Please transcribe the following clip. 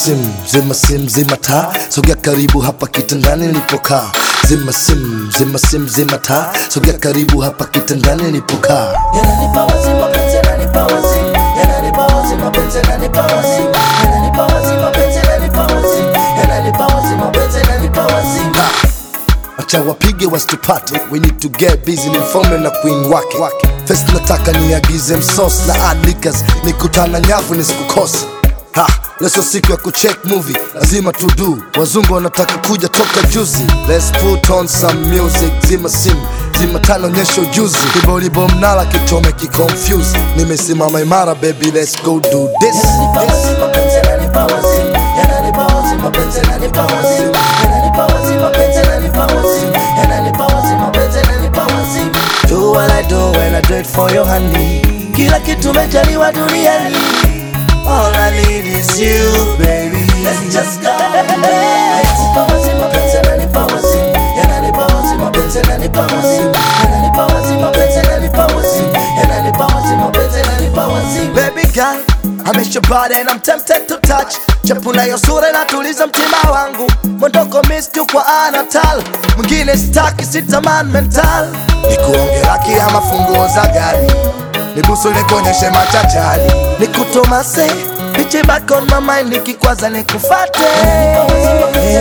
sim, zima taa, sogea karibu hapa kitandani nilipokaa. Zima sim, zima taa, sogea karibu hapa kitandani nilipokaa. Yananipa wazimu mapenzi, yananipa wazimu, yananipa wazimu mapenzi, yananipa wazimu, yananipa wazimu mapenzi, yananipa wazimu, yananipa wazimu mapenzi, yananipa wazimu. Acha wapige wasitupate, we need to get busy, ni mfalme na queen wake. First nataka niagize msos na adlikas, nikutana nyavu nisikukose. Leso siku ya kucheck movie, lazima to do. Wazungu wanataka kuja toka juzi. Let's put on some music. Zima sim, zima tano nyesho ujuzi. Kibolibo mnala kichome kiconfuse. Nimesimama imara baby, let's go do this. Yananipa wazimu mapenzi, yananipa wazimu, yananipa wazimu mapenzi, yananipa wazimu, yananipa wazimu mapenzi, yananipa wazimu, yananipa wazimu mapenzi, yananipa wazimu. Do what I do when I do it for your honey. Kila kitu mejaliwa duniani. All I need is you, baby. Let's just go. Yananipa wazimu mapenzi, yananipa wazimu, yananipa wazimu mapenzi, yananipa wazimu, yananipa wazimu mapenzi, yananipa wazimu, yananipa wazimu mapenzi, yananipa wazimu. Baby girl, I miss your body and I'm tempted to touch. Chapuna yo sura inatuliza mtima wangu. Mondoko missed you kwa anatal. Mwingine staki sitaman mental. Nikuonge laki ama funguo za gari, nibusu nikuonyeshe machachari, nikutomase, niche back on my mind, nikikwaza nikufate.